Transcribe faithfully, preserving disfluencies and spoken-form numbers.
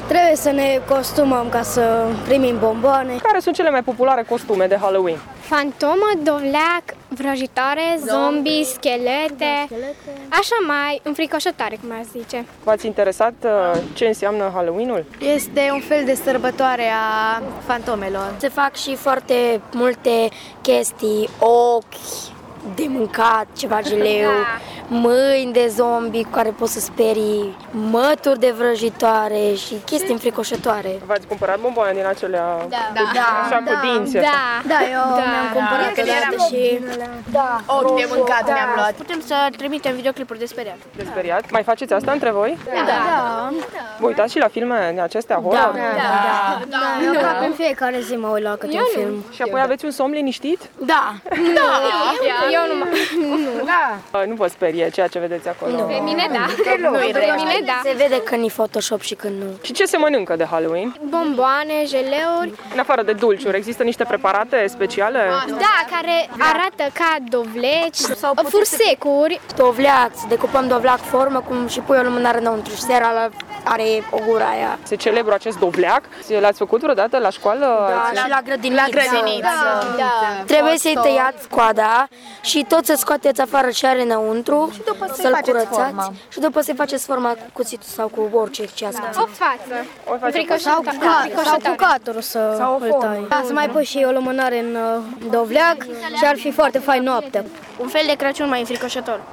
Trebuie să ne costumăm ca să primim bomboane. Care sunt cele mai populare costume de Halloween? Fantomă, dovleac, vrăjitoare, zombie, schelete, așa mai înfricoșătoare, cum aș zice. V-ați interesat ce înseamnă Halloween-ul? Este un fel de sărbătoare a fantomelor. Se fac și foarte multe chestii, ochi de mâncat, ceva geleu, da. Mâini de zombi cu care poți să sperii, mături de vrăjitoare și chestii înfricoșătoare. V-ați cumpărat bomboane din acelea Da, da. așa da. cu dinți? Da, Da, eu da. mi-am cumpărat Da. odată și... Da. Ochi de mâncat da. mi-am luat. Putem să trimitem videoclipuri de speriat. De speriat? Mai faceți asta între voi? Da. da. Vă uitați și la filme de acestea horror? Da, da, da. da. Eu aproape în fiecare zi mă uit la câte un film. Și apoi aveți un somn liniștit? Da. Da. Eu nu mă... Da. Nu vă sperie ceea ce vedeți acolo? Pe mine da. Nu e Pe mine da. Se vede când e Photoshop și când nu. Și ce se mănâncă de Halloween? Bomboane, jeleuri, În afară de dulciuri, există niște preparate speciale? da, care arată ca dovleci sau fursecuri. Dovleac, decupăm dovleac formă cum și pui o lumânare înăuntru și seara are o gură aia. Se celebră acest dovleac? L-ați făcut vreodată la școală? Da, și la grădiniță. La grădiniță. Da, da. Trebuie să-i tăiați coada și tot să scoateți afară ce are înăuntru, să-l curățați și după să-i faceți forma cu cuțitul sau cu orice ce ați O față. O faceți Înfricoșătoare. sau cu catorul să îl tai. Da, să mai pui și o lumânare în uh, dovleac și ar fi foarte fain noaptea. Un fel de Crăciun mai înfricoșător.